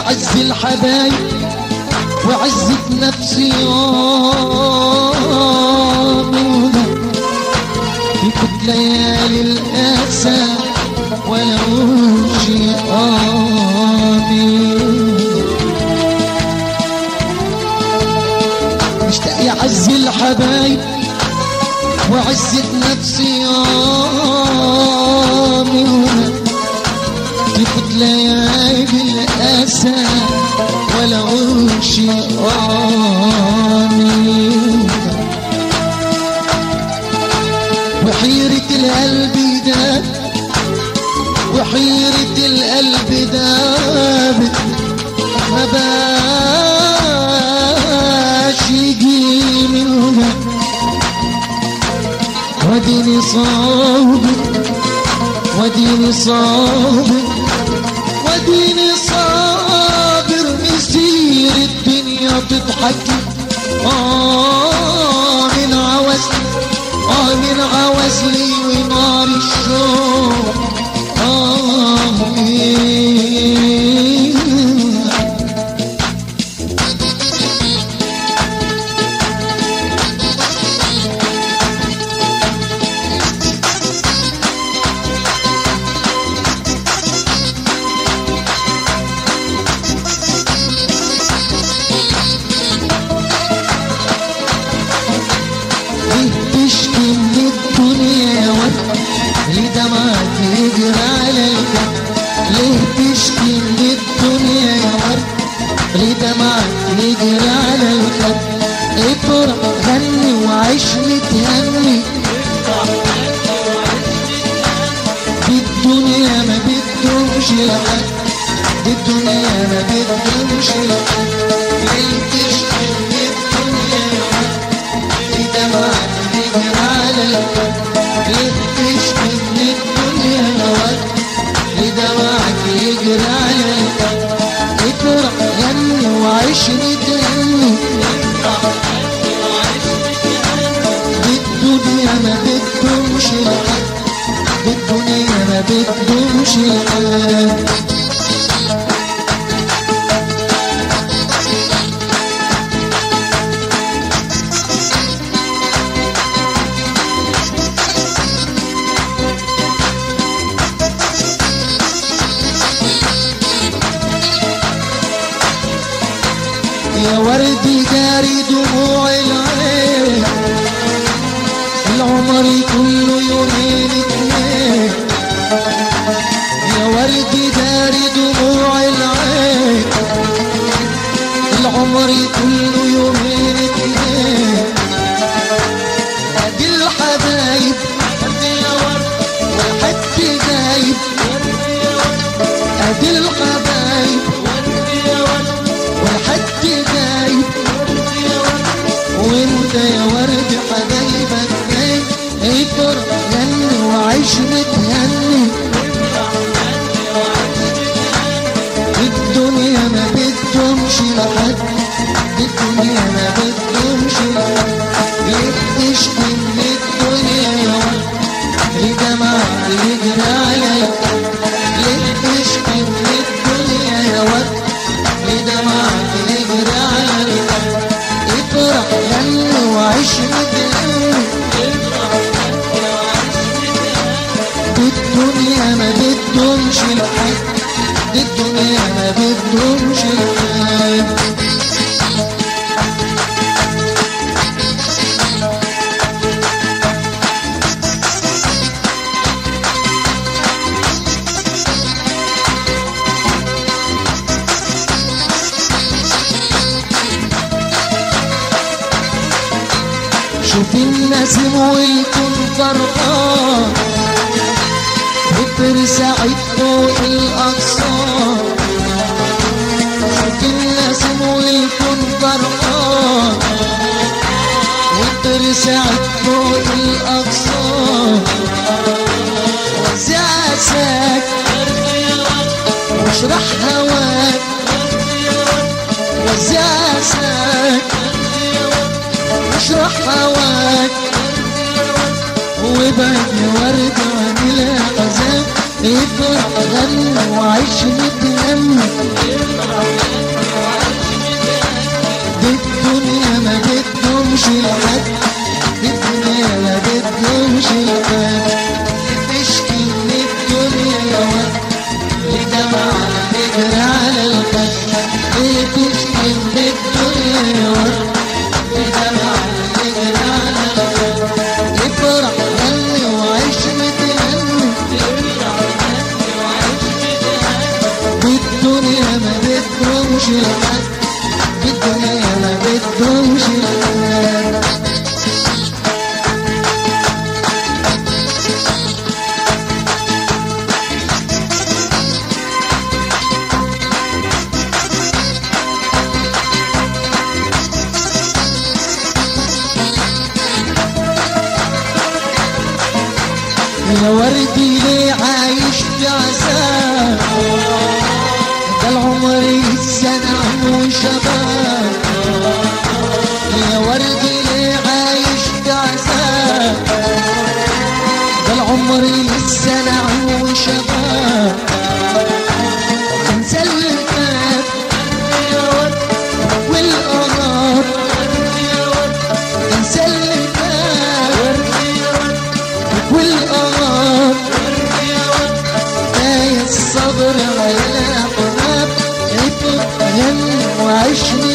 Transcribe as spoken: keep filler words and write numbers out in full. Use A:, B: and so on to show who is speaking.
A: عز الحبايب وعزة نفسي منها في كل ليالي الأسى ولو شيء آمين. مشتاق يا عز الحبايب وعزة نفسي منها في كل ليالي الأسى ولو شيء آمين. وحيرة القلب داب وحيرة القلب دابت ما باش يجي منها وديني صابر وديني صابر وديني صابر مسير الدنيا تضحك آه من عوزلي آه من عوزلي ونار الشوق آه تشكي من الدنيا ورد ليه دمعك يجري على الجد؟ ليه تشكي من الدنيا يا ورد ليه دمعك يجري على الجد؟ افرح غني وعيش متهني الدنيا ما بتدومش لحد الدنيا ما بتدومش لحد. ليه تشكي من الدنيا يا ورد ليه دمعك يجري على الجد؟ ليه تشكي من الدنيا يا ورد ليه دمعك يجري على الجد؟ افرح غني وعيش متهني الدنيا ما بتدومش لحد الدنيا ما بتدومش لحد. يا ورد جاري دموع العين العمر كله يومين اتنين. يا ورد جاري دموع العين العمر كله يومين اتنين. ادي الحبايب ادي يا ورد والحد جايب ادي الحبايب والحد جايب وانت يا ورد حبايبك جاي. افرح غني وعيش متهني الدنيا ما بتدومش لحد الدنيا ما بتدومش لحد. ليه تشكي من الدنيا يا ورد ليه دمعك يجري عليك؟ ليه تشكي من الدنيا يا ورد ليه دمعك يجري عليك؟ افرح غني وعيش متهني الدنيا ما بتدومش لحد الدنيا ما بتدومش لحد. شوف النسيم والكون فرقان وترسعد فوق الأغصان. شوف النسيم والكون فرقان وترسعد فوق الأغصان. وزع عساك واشرح هواك وزع عساك واشرح هواك وابعد يا ورد عن الأحزان. افرح غني وعيش متهني يا وردي ليه عايش في عذاب؟ ده العمر لسه نعم وشباب. يا وردي ليه عايش في عذاب؟ ده العمر لسه نعم وشباب. انسى اللي فات يا ورد والقمر، انسى اللي فات والقمر. كفاية الصبر على الأحباب، عيب غني وعيشني